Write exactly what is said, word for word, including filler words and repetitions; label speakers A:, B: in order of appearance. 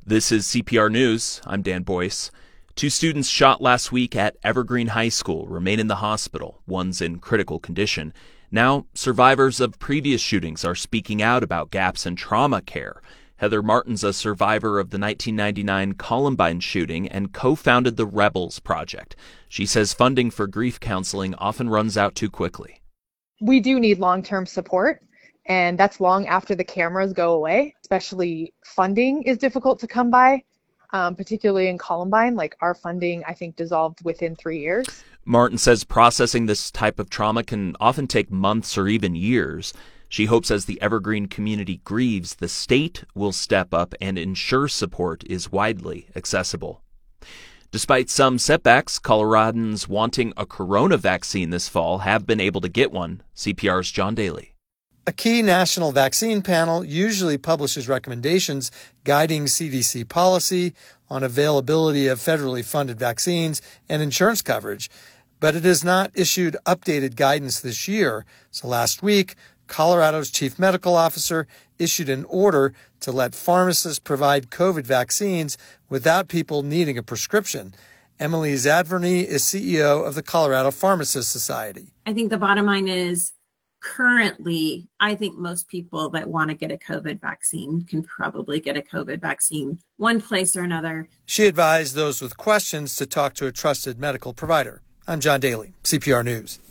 A: This is C P R News. I'm Dan Boyce. Two students shot last week at Evergreen High School remain in the hospital. One's in critical condition. Now, survivors of previous shootings are speaking out about gaps in trauma care. Heather Martin's a survivor of the nineteen ninety-nine Columbine shooting and co-founded the Rebels Project. She says funding for grief counseling often runs out too quickly.
B: We do need long-term support, and that's long after the cameras go away. Especially funding is difficult to come by, um, particularly in Columbine. Like, our funding, I think, dissolved within three years.
A: Martin says processing this type of trauma can often take months or even years. She hopes as the Evergreen community grieves, the state will step up and ensure support is widely accessible. Despite some setbacks, Coloradans wanting a corona vaccine this fall have been able to get one. C P R's John Daly.
C: A key national vaccine panel usually publishes recommendations guiding C D C policy on availability of federally funded vaccines and insurance coverage, but it has not issued updated guidance this year. So last week, Colorado's chief medical officer issued an order to let pharmacists provide COVID vaccines without people needing a prescription. Emily Zadvorny is C E O of the Colorado Pharmacists Society.
D: I think the bottom line is currently, I think most people that want to get a COVID vaccine can probably get a COVID vaccine one place or another.
C: She advised those with questions to talk to a trusted medical provider. I'm John Daly, C P R News.